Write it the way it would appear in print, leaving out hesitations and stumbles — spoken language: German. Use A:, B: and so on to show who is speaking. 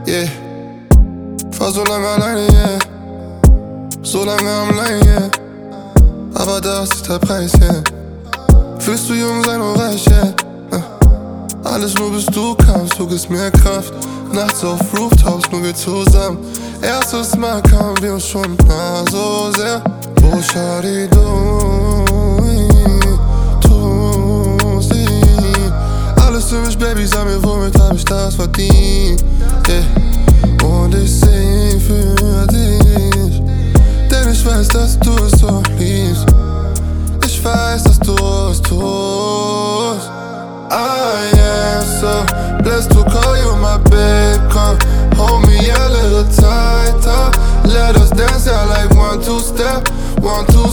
A: yeah. Fahr so lange alleine, yeah. So lange am Lein, yeah. Aber das ist der Preis, yeah. Willst du jung sein und reich, yeah. Alles nur bis du kamst, du gibst mir Kraft. Nachts auf Rooftops, nur wir zusammen. Erstes Mal kamen wir uns schon nah so sehr. Oh, schade, tu sie. Alles für mich, Baby, sag mir, womit hab ich das verdient, yeah. Und ich sing für dich, denn ich weiß, dass du es so